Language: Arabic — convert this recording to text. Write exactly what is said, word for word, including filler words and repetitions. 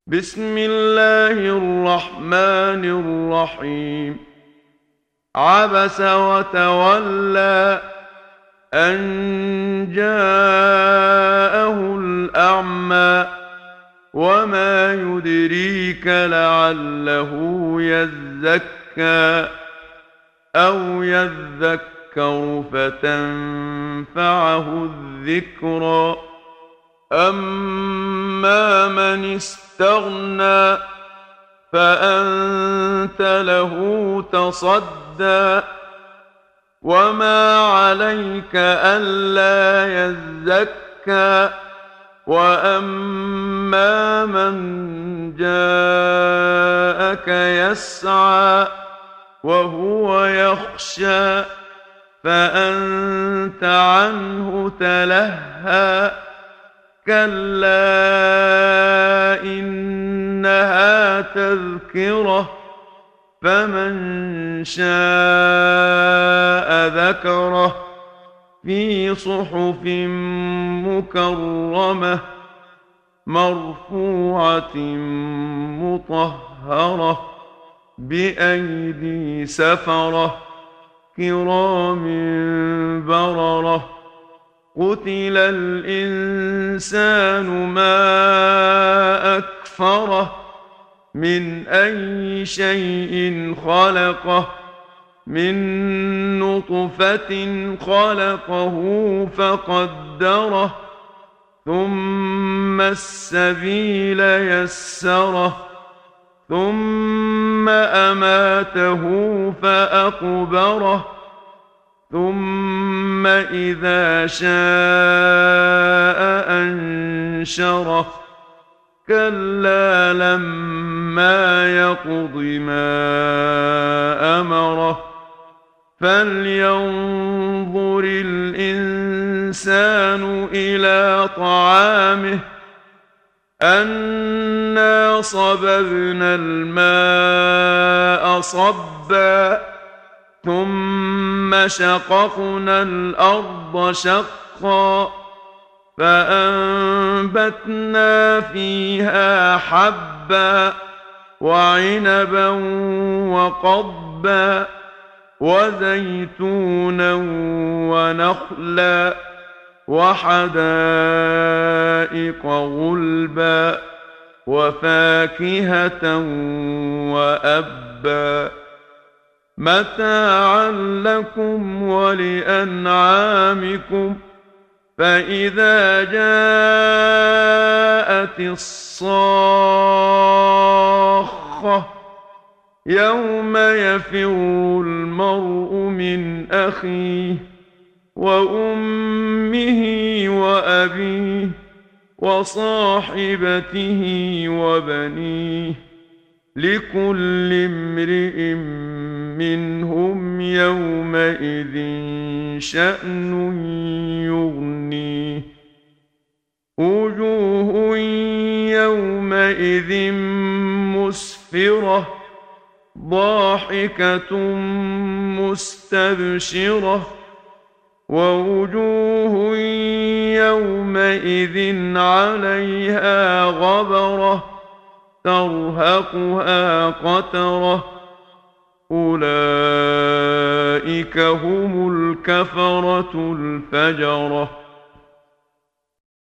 بسم الله الرحمن الرحيم. عبس وتولى أن جاءه الأعمى وما يدريك لعله يزكى أو يذكر فتنفعه الذكرى. أما من استغنى فأنت له تصدى وما عليك ألا يزكى. وأما من جاءك يسعى وهو يخشى فأنت عنه تلهى. كلا إنها تذكرة فمن شاء ذكره في صحف مكرمة مرفوعة مطهرة بأيدي سفرة كرام بررة. قتل الإنسان ما أكفره من أي شيء خلقه من نطفة خلقه فقدره ثم السبيل يسره ثم أماته فأقبره ثم إذا شاء أنشره. كلا لما يقض ما أمره. فلينظر الإنسان إلى طعامه أنا صببنا الماء صبا ثم شققنا الأرض شقا فأنبتنا فيها حبا وعنبا وقضبا وزيتونا ونخلا وحدائق غلبا وفاكهة وأبا متاعا لكم ولأنعامكم. فإذا جاءت الصاخة يوم يفر المرء من أخيه وأمه وأبيه وصاحبته وبنيه لكل امرئ منهم يومئذ شأن يغنيه. وجوه يومئذ مسفرة ضاحكة مستبشرة ووجوه يومئذ عليها غبرة ترهقها قترة أولئك هم الكفرة الفجرة.